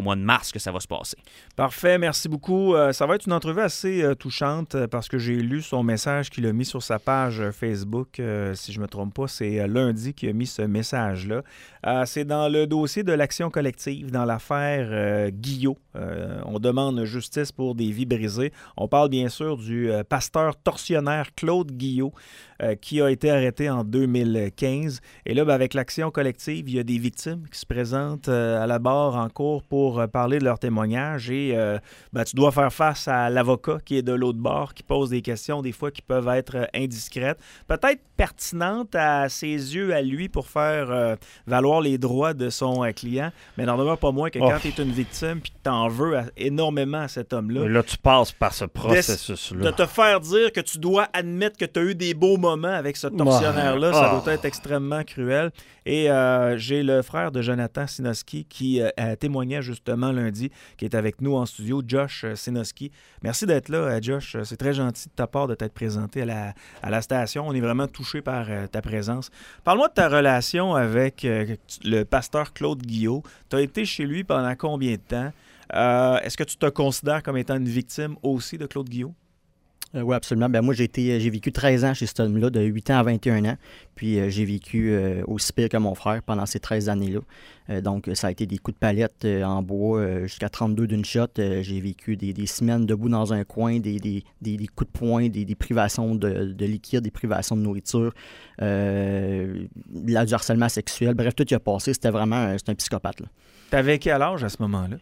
mois de mars que ça va se passer. Parfait, merci beaucoup. Ça va être une entrevue assez touchante parce que j'ai lu son message qu'il a mis sur sa page Facebook. Si je ne me trompe pas, c'est lundi qu'il a mis ce message-là. C'est dans le dossier de l'action collective, dans l'affaire Guillot. On demande justice pour des vies brisées. On parle bien sûr du pasteur tortionnaire Claude Guillot qui a été arrêté en 2015. Et là, avec l'action collective, il y a des victimes qui se présentent à la barre en cours pour parler de leur témoignage et tu dois faire face à l'avocat qui est de l'autre bord, qui pose des questions des fois qui peuvent être indiscrètes, peut-être pertinentes à ses yeux à lui pour faire valoir les droits de son client, mais n'en demeure pas moins que quand tu es une victime puis que tu en veux énormément à cet homme-là. Mais là, tu passes par ce processus-là. De te faire dire que tu dois admettre que tu as eu des beaux moments avec ce tortionnaire-là, ça doit être extrêmement cruel. Et j'ai le frère de Jonathan Sinoski qui a témoigné justement lundi, qui est avec nous en studio, Josh Sinoski. Merci d'être là, Josh. C'est très gentil de ta part de t'être présenté à la station. On est vraiment touchés par ta présence. Parle-moi de ta relation avec le pasteur Claude Guillot. Tu as été chez lui pendant combien de temps? Est-ce que tu te considères comme étant une victime aussi de Claude Guillot? Oui, absolument. Moi, j'ai vécu 13 ans chez cet homme-là, de 8 ans à 21 ans. Puis j'ai vécu aussi pire que mon frère pendant ces 13 années-là. Donc, ça a été des coups de palette en bois jusqu'à 32 d'une shot. J'ai vécu des semaines debout dans un coin, des coups de poing, des privations de liquide, des privations de nourriture, du harcèlement sexuel. Bref, tout y a passé. C'était vraiment c'est un psychopathe. Tu avais quel âge à ce moment-là?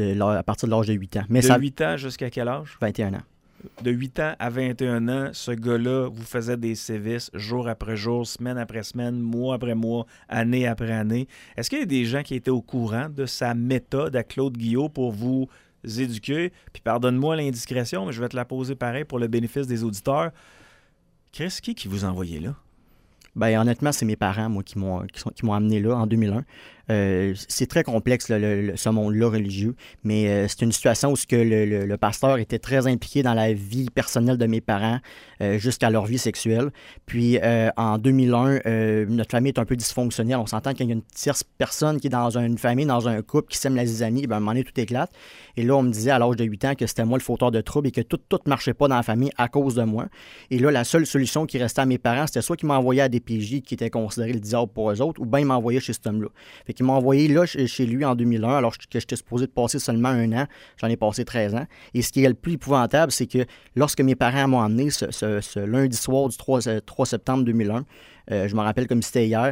À partir de l'âge de 8 ans. Mais 8 ans jusqu'à quel âge? 21 ans. De 8 ans à 21 ans, ce gars-là vous faisait des sévices jour après jour, semaine après semaine, mois après mois, année après année. Est-ce qu'il y a des gens qui étaient au courant de sa méthode à Claude Guillot pour vous éduquer? Puis pardonne-moi l'indiscrétion, mais je vais te la poser pareil pour le bénéfice des auditeurs. Qu'est-ce qui vous a envoyé là? Honnêtement, c'est mes parents, moi, qui m'ont amené là en 2001. C'est très complexe, ce monde-là religieux, mais c'est une situation où le pasteur était très impliqué dans la vie personnelle de mes parents jusqu'à leur vie sexuelle. Puis en 2001, notre famille est un peu dysfonctionnelle. On s'entend qu'il y a une tierce personne qui est dans une famille, dans un couple, qui sème la zizanie, à un moment donné, tout éclate. Et là, on me disait à l'âge de 8 ans que c'était moi le fauteur de trouble et que tout ne marchait pas dans la famille à cause de moi. Et là, la seule solution qui restait à mes parents, c'était soit qu'ils m'envoyaient à des PJ qui étaient considérés le diable pour eux autres, ou bien ils m'envoyaient chez cet homme-là. Fait qu'il m'a envoyé là chez lui en 2001, alors que j'étais supposé de passer seulement 1 an. J'en ai passé 13 ans. Et ce qui est le plus épouvantable, c'est que lorsque mes parents m'ont emmené ce lundi soir du 3 septembre 2001, je me rappelle comme si c'était hier,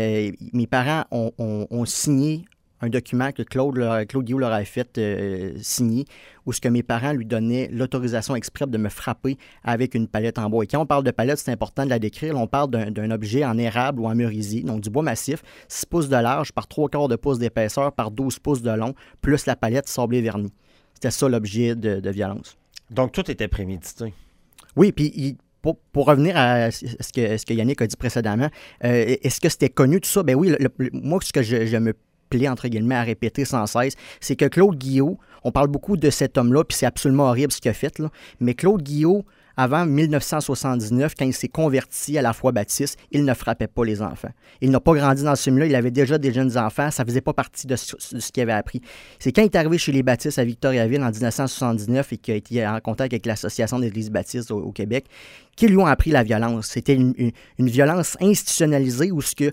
mes parents ont signé un document que Claude Guillot leur avait fait signer, où ce que mes parents lui donnaient l'autorisation exprès de me frapper avec une palette en bois. Et quand on parle de palette, c'est important de la décrire. On parle d'un objet en érable ou en merisier, donc du bois massif, 6 pouces de large par 3/4 de pouce d'épaisseur par 12 pouces de long, plus la palette sablée vernie. C'était ça l'objet de violence. Donc, tout était prémédité. Oui, puis pour revenir à ce que Yannick a dit précédemment, est-ce que c'était connu tout ça? Ben oui, moi, ce que je me plaît, entre guillemets, à répéter sans cesse, c'est que Claude Guillot, on parle beaucoup de cet homme-là, puis c'est absolument horrible ce qu'il a fait, là, mais Claude Guillot, avant 1979, quand il s'est converti à la foi baptiste, il ne frappait pas les enfants. Il n'a pas grandi dans ce milieu-là, il avait déjà des jeunes enfants, ça ne faisait pas partie de ce qu'il avait appris. C'est quand il est arrivé chez les baptistes à Victoriaville en 1979 et qu'il a été en contact avec l'Association des églises baptistes au Québec, qui lui ont appris la violence. C'était une violence institutionnalisée où ce que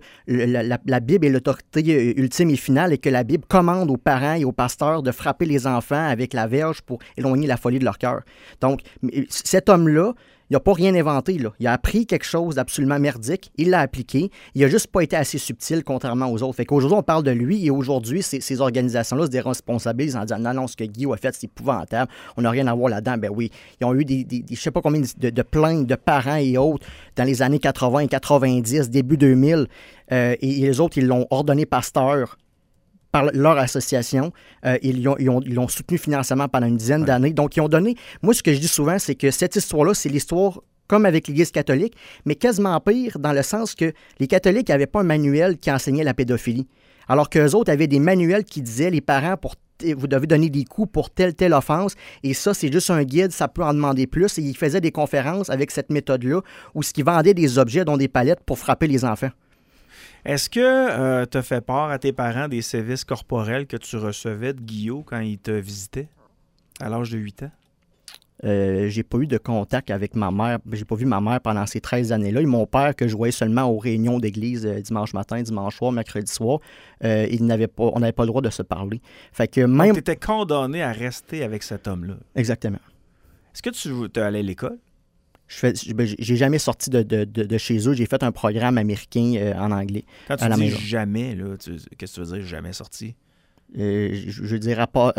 la Bible est l'autorité ultime et finale et que la Bible commande aux parents et aux pasteurs de frapper les enfants avec la verge pour éloigner la folie de leur cœur. Donc, cet homme-là, il n'a pas rien inventé, là. Il a appris quelque chose d'absolument merdique, il l'a appliqué, il n'a juste pas été assez subtil contrairement aux autres. Fait qu'aujourd'hui, on parle de lui et aujourd'hui, ces organisations-là se déresponsabilisent en disant non, ce que Guillot a fait, c'est épouvantable, on n'a rien à voir là-dedans. Ben oui, ils ont eu des je ne sais pas combien de plaintes de parents et autres dans les années 80 et 90, début 2000, et les autres, ils l'ont ordonné pasteur par leur association. Ils l'ont soutenu financièrement pendant une dizaine d'années. Donc, ils ont donné... Moi, ce que je dis souvent, c'est que cette histoire-là, c'est l'histoire comme avec l'Église catholique, mais quasiment pire dans le sens que les catholiques n'avaient pas un manuel qui enseignait la pédophilie. Alors qu'eux autres avaient des manuels qui disaient les parents, vous devez donner des coups pour telle offense. Et ça, c'est juste un guide, ça peut en demander plus. Et ils faisaient des conférences avec cette méthode-là où ils vendaient des objets, dont des palettes, pour frapper les enfants. Est-ce que tu as fait part à tes parents des sévices corporels que tu recevais de Guillaume quand il te visitait à l'âge de 8 ans? J'ai pas eu de contact avec ma mère. J'ai pas vu ma mère pendant ces 13 années-là. Et mon père, que je voyais seulement aux réunions d'église dimanche matin, dimanche soir, mercredi soir, on n'avait pas le droit de se parler. Fait que même... Donc, tu étais condamné à rester avec cet homme-là. Exactement. Est-ce que tu es allé à l'école? J'ai jamais sorti de chez eux. J'ai fait un programme américain en anglais. Quand tu dis jamais, là, qu'est-ce que tu veux dire, jamais sorti? Je dirais pas...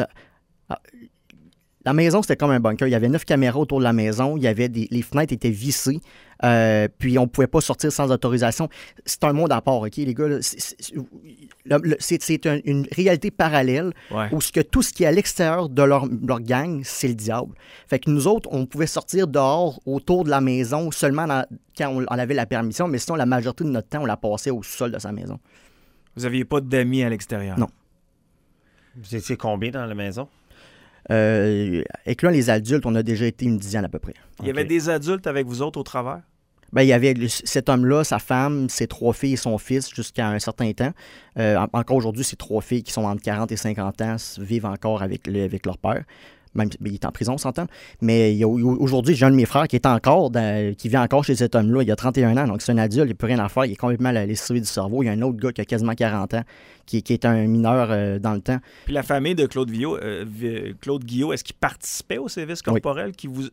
La maison, c'était comme un bunker. Il y avait 9 caméras autour de la maison. Il y avait les fenêtres étaient vissées. Puis on ne pouvait pas sortir sans autorisation. C'est un monde à part, OK, les gars? Là, c'est une réalité parallèle où tout ce qui est à l'extérieur de leur gang, c'est le diable. Fait que nous autres, on pouvait sortir dehors autour de la maison seulement quand on avait la permission, mais sinon, la majorité de notre temps, on la passait au sol de sa maison. Vous n'aviez pas d'amis à l'extérieur? Non. Vous étiez combien dans la maison? Incluant les adultes, on a déjà été une dizaine à peu près. Il y avait des adultes avec vous autres au travers? Ben, il y avait cet homme-là, sa femme, ses 3 filles et son fils jusqu'à un certain temps. Encore aujourd'hui, ces 3 filles qui sont entre 40 et 50 ans vivent encore avec leur père. Même il est en prison, on s'entend. Mais aujourd'hui, j'ai un de mes frères qui vit encore chez cet homme-là. Il a 31 ans, donc c'est un adulte, il n'a plus rien à faire. Il est complètement lessivé du cerveau. Il y a un autre gars qui a quasiment 40 ans, qui est un mineur dans le temps. Puis la famille de Claude Guillot, est-ce qu'il participait au service corporel? Oui. Qui vous...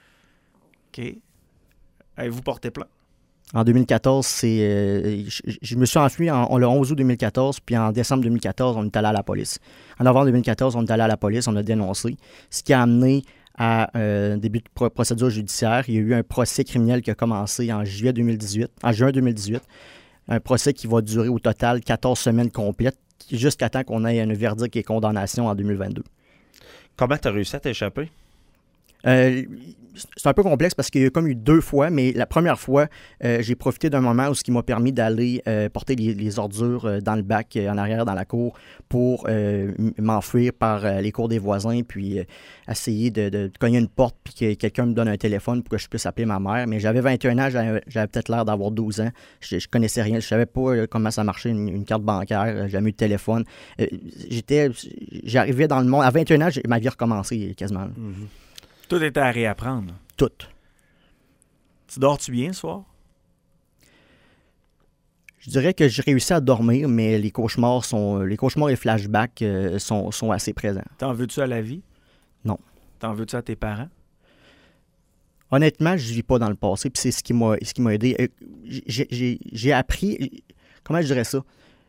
OK. Avez-vous porté plainte? En 2014, je me suis enfui le 11 août 2014, puis en décembre 2014, on est allé à la police. En novembre 2014, on est allé à la police, on a dénoncé, ce qui a amené à un début de procédure judiciaire. Il y a eu un procès criminel qui a commencé en juin 2018, un procès qui va durer au total 14 semaines complètes, jusqu'à temps qu'on ait un verdict et condamnation en 2022. Comment tu as réussi à t'échapper? C'est un peu complexe parce qu'il y a comme eu 2 fois, mais la première fois, j'ai profité d'un moment où ce qui m'a permis d'aller porter les ordures dans le bac en arrière dans la cour pour m'enfuir par les cours des voisins, puis essayer de cogner une porte puis que quelqu'un me donne un téléphone pour que je puisse appeler ma mère. Mais j'avais 21 ans, j'avais peut-être l'air d'avoir 12 ans. Je connaissais rien, je savais pas comment ça marchait une carte bancaire, j'avais eu de téléphone. J'arrivais dans le monde. À 21 ans, ma vie a recommencé quasiment. Mm-hmm. Tout était à réapprendre. Tout. Tu dors-tu bien ce soir? Je dirais que j'ai réussi à dormir, mais les cauchemars et flashbacks sont assez présents. T'en veux-tu à la vie? Non. T'en veux-tu à tes parents? Honnêtement, je ne vis pas dans le passé, puis c'est ce qui m'a aidé. J'ai appris... Comment je dirais ça?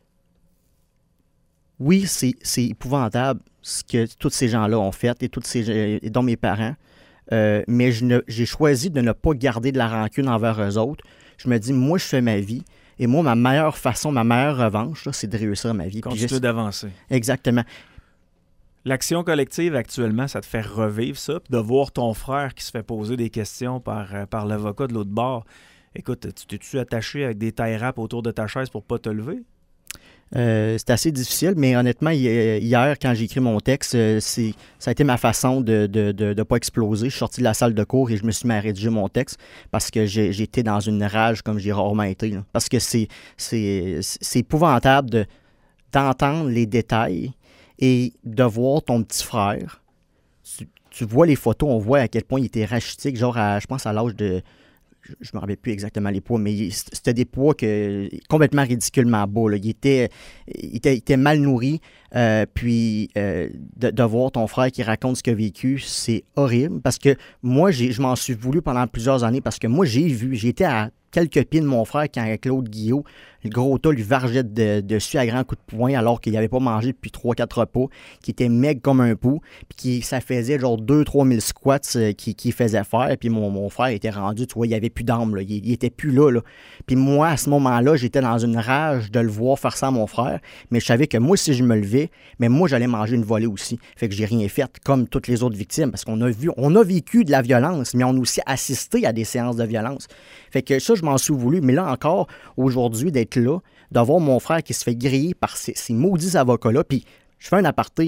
Oui, c'est épouvantable ce que tous ces gens-là ont fait, et dont mes parents. Mais j'ai choisi de ne pas garder de la rancune envers eux autres. Je me dis, moi, je fais ma vie. Et moi, ma meilleure revanche, là, c'est de réussir ma vie. Continuer d'avancer. Exactement. L'action collective, actuellement, ça te fait revivre ça. Puis de voir ton frère qui se fait poser des questions par l'avocat de l'autre bord. Écoute, t'es-tu attaché avec des tie wraps autour de ta chaise pour pas te lever? C'est assez difficile, mais honnêtement, hier, quand j'ai écrit mon texte, ça a été ma façon de ne pas exploser. Je suis sorti de la salle de cours et je me suis mis à rédiger mon texte parce que j'étais dans une rage comme j'ai rarement été. Là. Parce que c'est épouvantable d'entendre les détails et de voir ton petit frère. Tu vois les photos, on voit à quel point il était rachitique, genre je pense à l'âge de... Je me rappelle plus exactement les poids, mais c'était des poids complètement ridiculement bas. Là. Il était mal nourri. Puis de voir ton frère qui raconte ce qu'il a vécu, c'est horrible. Parce que moi, je m'en suis voulu pendant plusieurs années parce que moi, j'étais à quelques pieds de mon frère quand Claude Guillot, le gros tas, lui vargeait dessus à grands coups de poing alors qu'il n'avait pas mangé depuis 3-4 repas, qui était maigre comme un pou, puis ça faisait genre 2-3 000 squats qu'il faisait faire, puis mon frère était rendu, tu vois, il n'y avait plus d'âme, là. Il était plus là. Puis moi, à ce moment-là, j'étais dans une rage de le voir faire ça à mon frère, mais je savais que moi, si je me levais, mais moi, j'allais manger une volée aussi. Fait que j'ai rien fait, comme toutes les autres victimes, parce qu'on a vécu de la violence, mais on a aussi assisté à des séances de violence. Fait que ça, je m'en suis voulu. Mais là encore, aujourd'hui, d'être là, d'avoir mon frère qui se fait griller par ces maudits avocats-là, puis je fais un aparté.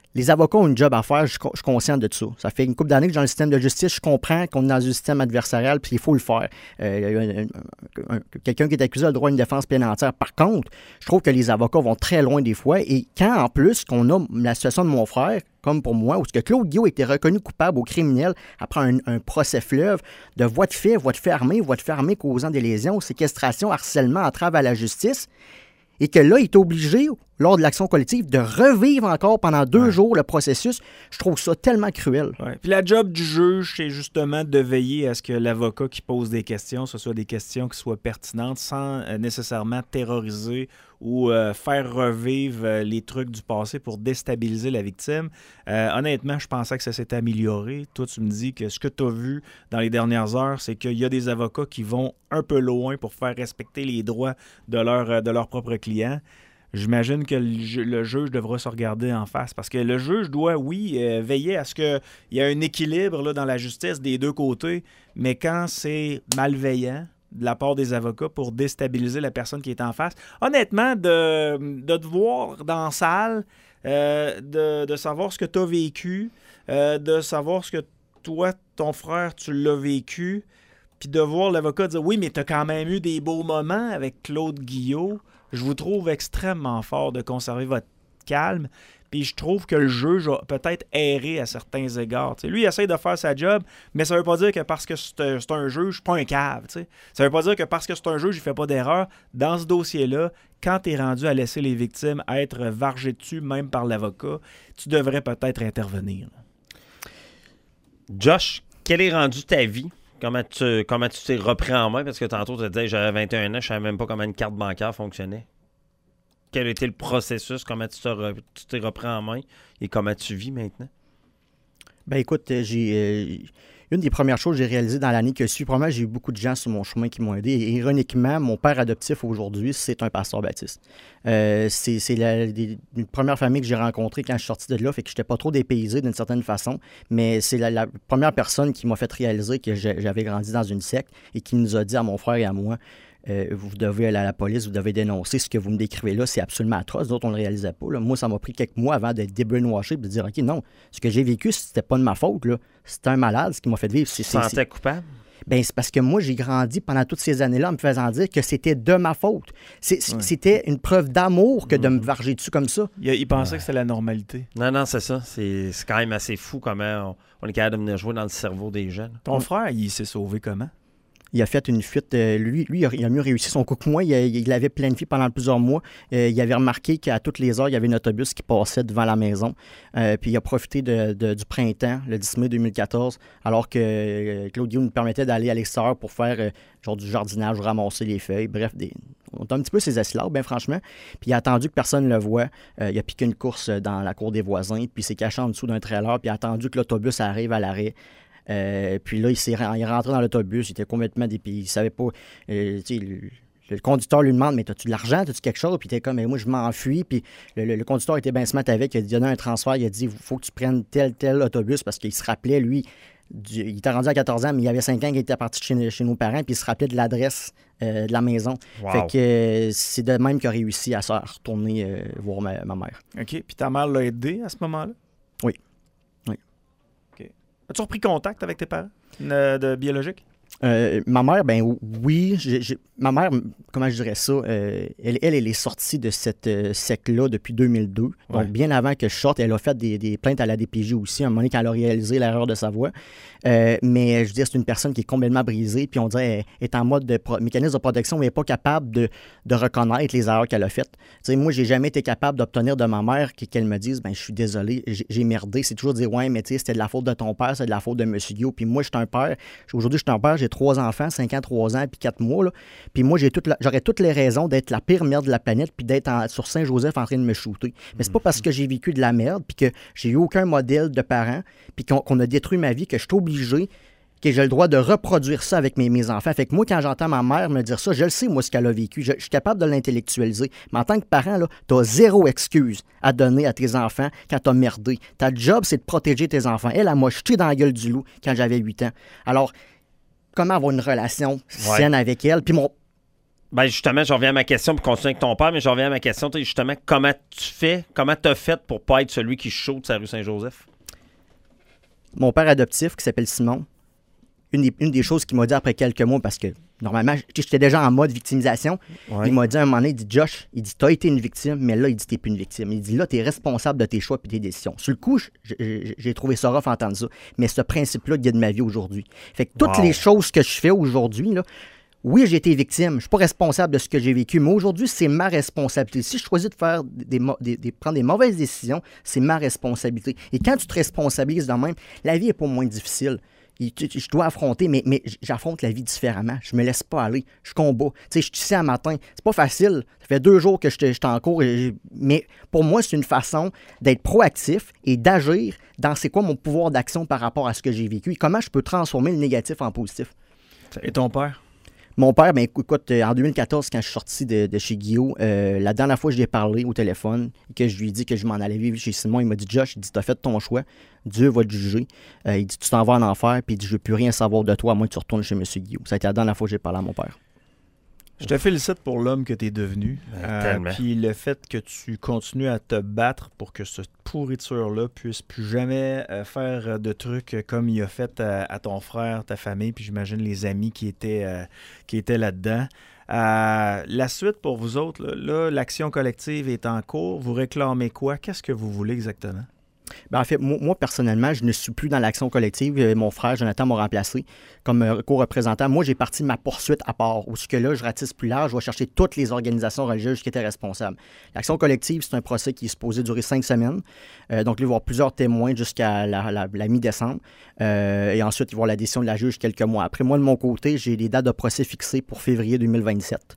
Les avocats ont une job à faire, je suis conscient de ça. Ça fait une couple d'années que dans le système de justice, je comprends qu'on est dans un système adversarial, puis il faut le faire. Quelqu'un qui est accusé a le droit à une défense pleine et entière. Par contre, je trouve que les avocats vont très loin des fois, et quand en plus qu'on a la situation de mon frère, comme pour moi, où ce que Claude Guillaume a été reconnu coupable au criminel après un procès fleuve de voies de fait armée causant des lésions, séquestration, harcèlement, entrave à la justice, et que là, il est obligé, lors de l'action collective, de revivre encore pendant 2 jours le processus. Je trouve ça tellement cruel. Ouais. Puis la job du juge, c'est justement de veiller à ce que l'avocat qui pose des questions, ce soit des questions qui soient pertinentes sans nécessairement terroriser ou faire revivre les trucs du passé pour déstabiliser la victime. Honnêtement, je pensais que ça s'était amélioré. Toi, tu me dis que ce que tu as vu dans les dernières heures, c'est qu'il y a des avocats qui vont un peu loin pour faire respecter les droits de leur propre client. J'imagine que le juge devra se regarder en face parce que le juge doit, oui, veiller à ce qu'il y ait un équilibre là, dans la justice des deux côtés, mais quand c'est malveillant de la part des avocats pour déstabiliser la personne qui est en face, honnêtement, de te voir dans la salle, de savoir ce que tu as vécu, de savoir ce que toi, ton frère, tu l'as vécu, puis de voir l'avocat dire « Oui, mais tu as quand même eu des beaux moments avec Claude Guillaume. » Je vous trouve extrêmement fort de conserver votre calme. Puis je trouve que le juge a peut-être erré à certains égards. T'sais, lui, il essaie de faire sa job, mais ça veut pas dire que parce que c'est un juge, pas un cave. T'sais. Ça veut pas dire que parce que c'est un juge, il fait pas d'erreur. Dans ce dossier-là, quand tu es rendu à laisser les victimes être vargées dessus, même par l'avocat, tu devrais peut-être intervenir. Josh, quelle est rendue ta vie? Comment tu t'es repris en main? Parce que tantôt, tu disais j'avais 21 ans, je ne savais même pas comment une carte bancaire fonctionnait. Quel était le processus? Comment tu t'es repris en main? Et comment tu vis maintenant? Ben écoute, une des premières choses que j'ai réalisées dans l'année qui a suivi, probablement, j'ai eu beaucoup de gens sur mon chemin qui m'ont aidé. Et ironiquement, mon père adoptif aujourd'hui, c'est un pasteur baptiste. C'est une première famille que j'ai rencontrée quand je suis sorti de là, fait que je n'étais pas trop dépaysé d'une certaine façon, mais c'est la première personne qui m'a fait réaliser que j'avais grandi dans une secte et qui nous a dit à mon frère et à moi, vous devez aller à la police, vous devez dénoncer ce que vous me décrivez là, c'est absolument atroce. D'autres, on ne le réalisait pas. Là. Moi, ça m'a pris quelques mois avant d'être débenoîché et de dire, OK, non, ce que j'ai vécu, c'était pas de ma faute. Là. C'était un malade, ce qui m'a fait vivre. Tu te sentais coupable? Ben, c'est parce que moi, j'ai grandi pendant toutes ces années-là en me faisant dire que c'était de ma faute. C'était une preuve d'amour que de me varger dessus comme ça. Il pensait que c'était la normalité. Non, c'est ça. C'est quand même assez fou comment on est capable de venir jouer dans le cerveau des jeunes. Ton frère, il s'est sauvé comment? Il a fait une fuite. Lui, il a mieux réussi son coup que moi. Il avait planifié pendant plusieurs mois. Il avait remarqué qu'à toutes les heures, il y avait un autobus qui passait devant la maison. Puis il a profité du printemps, le 10 mai 2014, alors que Claude Guillaume nous permettait d'aller à l'extérieur pour faire genre du jardinage, ramasser les feuilles. Bref, on a un petit peu ses assilables, bien franchement. Puis il a attendu que personne ne le voie. Il a piqué une course dans la cour des voisins, puis il s'est caché en dessous d'un trailer, puis il a attendu que l'autobus arrive à l'arrêt. Puis là, il est rentré dans l'autobus, il était complètement dépayé. Il savait pas. Le conducteur lui demande, mais as-tu de l'argent, as-tu quelque chose? Puis il était comme, mais moi, je m'enfuis. Puis le conducteur était bien smart avec, il a donné un transfert, il a dit, il faut que tu prennes tel autobus, parce qu'il se rappelait, lui, il était rendu à 14 ans, mais il y avait 5 ans qu'il était parti chez nos parents, puis il se rappelait de l'adresse de la maison. Wow. Fait que c'est de même qu'il a réussi à se retourner voir ma mère. OK. Puis ta mère l'a aidé à ce moment-là? Oui. As-tu repris contact avec tes parents de biologique? Ma mère, ben oui. Ma mère, comment je dirais ça, elle est sortie de cette secte-là depuis 2002. Ouais. Donc, bien avant que je sorte, elle a fait des plaintes à la DPJ aussi, à un moment donné, quand elle a réalisé l'erreur de sa voix. Mais je veux dire, c'est une personne qui est complètement brisée, puis on dirait qu'elle est en mode mécanisme de protection, mais elle n'est pas capable de reconnaître les erreurs qu'elle a faites. Tu sais, moi, j'ai jamais été capable d'obtenir de ma mère qu'elle me dise, ben je suis désolé, j'ai merdé. C'est toujours dire, ouais, mais tu sais, c'était de la faute de ton père, c'est de la faute de M. Guillaume. Puis moi, je suis un père. Aujourd'hui, je suis un père, j'ai 3 enfants, 5 ans, 3 ans, puis 4 mois. Là. Puis moi, j'aurais toutes les raisons d'être la pire merde de la planète, puis d'être sur Saint-Joseph en train de me shooter. Mais c'est pas parce que j'ai vécu de la merde, puis que j'ai eu aucun modèle de parent, puis qu'on a détruit ma vie, que je suis obligé, que j'ai le droit de reproduire ça avec mes enfants. Fait que moi, quand j'entends ma mère me dire ça, je le sais, moi, ce qu'elle a vécu. Je suis capable de l'intellectualiser. Mais en tant que parent, tu as 0 excuse à donner à tes enfants quand tu as merdé. Ta job, c'est de protéger tes enfants. Elle m'a jeté dans la gueule du loup quand j'avais 8 ans. Alors, comment avoir une relation saine avec elle? Puis Ben justement, je reviens à ma question pour continuer avec ton père, mais je reviens à ma question. Justement, comment t'as fait pour pas être celui qui chaude sa rue Saint-Joseph? Mon père adoptif, qui s'appelle Simon, une des choses qu'il m'a dit après quelques mois, parce que normalement, j'étais déjà en mode victimisation, il m'a dit à un moment donné, il dit, Josh, il dit, t'as été une victime, mais là, il dit, t'es plus une victime. Il dit, là, t'es responsable de tes choix et tes décisions. Sur le coup, j'ai trouvé ça rough entendre ça, mais ce principe-là guide ma vie aujourd'hui. Fait que toutes les choses que je fais aujourd'hui, là, oui, j'ai été victime, je suis pas responsable de ce que j'ai vécu, mais aujourd'hui, c'est ma responsabilité. Si je choisis de faire prendre des mauvaises décisions, c'est ma responsabilité. Et quand tu te responsabilises de même, la vie est pas moins difficile. Je dois affronter, mais j'affronte la vie différemment. Je me laisse pas aller. Je combats. Tu sais, je suis ici un matin. C'est pas facile. Ça fait 2 jours que je suis en cours. Mais pour moi, c'est une façon d'être proactif et d'agir dans c'est quoi mon pouvoir d'action par rapport à ce que j'ai vécu et comment je peux transformer le négatif en positif. Et ton père? Mon père, ben écoute, en 2014, quand je suis sorti de chez Guillaume, la dernière fois que je lui ai parlé au téléphone et que je lui ai dit que je m'en allais vivre chez Simon, il m'a dit, Josh, il dit, t'as fait ton choix, Dieu va te juger. Il dit, tu t'en vas en enfer, puis il dit, je veux plus rien savoir de toi à moins que tu retournes chez M. Guillaume. Ça a été la dernière fois que j'ai parlé à mon père. Je te félicite pour l'homme que tu es devenu. Puis le fait que tu continues à te battre pour que cette pourriture-là puisse plus jamais faire de trucs comme il a fait à ton frère, ta famille, puis j'imagine les amis qui étaient là-dedans. La suite pour vous autres, là, l'action collective est en cours. Vous réclamez quoi? Qu'est-ce que vous voulez exactement? Ben en fait, moi, personnellement, je ne suis plus dans l'action collective. Mon frère, Jonathan, m'a remplacé comme co-représentant. Moi, j'ai parti ma poursuite à part. Où ce que là, je ratisse plus large, je vais chercher toutes les organisations religieuses qui étaient responsables. L'action collective, c'est un procès qui est supposé durer 5 semaines. Donc, il va y avoir plusieurs témoins jusqu'à la mi-décembre. Et ensuite, il va y avoir la décision de la juge quelques mois après. Moi, de mon côté, j'ai des dates de procès fixées pour février 2027.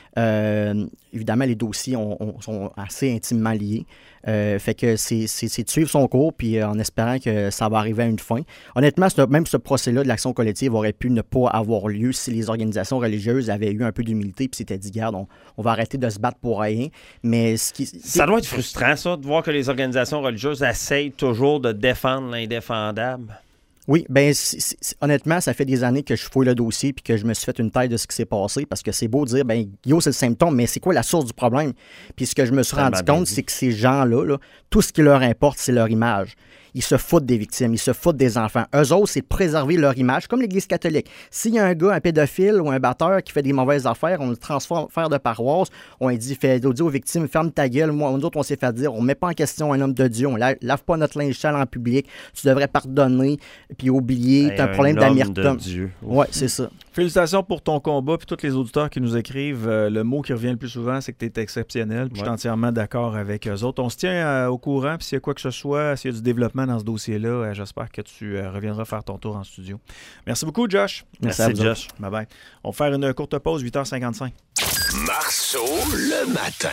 Évidemment, les dossiers sont assez intimement liés. Fait que c'est de suivre son cours, puis en espérant que ça va arriver à une fin. Honnêtement, même ce procès-là de l'action collective aurait pu ne pas avoir lieu si les organisations religieuses avaient eu un peu d'humilité, puis s'étaient dit, garde, on va arrêter de se battre pour rien. Mais ça doit être frustrant, ça, de voir que les organisations religieuses essayent toujours de défendre l'indéfendable. Oui, bien, honnêtement, ça fait des années que je fouille le dossier puis que je me suis fait une tête de ce qui s'est passé parce que c'est beau de dire, bien, Guillaume, c'est le symptôme, mais c'est quoi la source du problème? Puis ce que je me suis rendu compte, c'est que ces gens-là, tout ce qui leur importe, c'est leur image. Ils se foutent des victimes, ils se foutent des enfants. Eux autres, c'est de préserver leur image, comme l'Église catholique. S'il y a un gars, un pédophile ou un batteur qui fait des mauvaises affaires, on le transforme en de paroisse, on lui dit, dit aux victimes, ferme ta gueule. Moi, nous autres, on s'est fait dire, on ne met pas en question un homme de Dieu, on ne lave pas notre linge sale en public, tu devrais pardonner puis oublier, t'as un problème d'amertume. Oui, c'est ça. Félicitations pour ton combat, puis tous les auditeurs qui nous écrivent. Le mot qui revient le plus souvent, c'est que tu es exceptionnel. Puis je suis entièrement d'accord avec eux autres. On se tient au courant, puis s'il y a quoi que ce soit, s'il y a du développement dans ce dossier-là, j'espère que tu reviendras faire ton tour en studio. Merci beaucoup, Josh. Merci Josh. Bye-bye. On va faire une courte pause, 8h55. Marceau, le matin.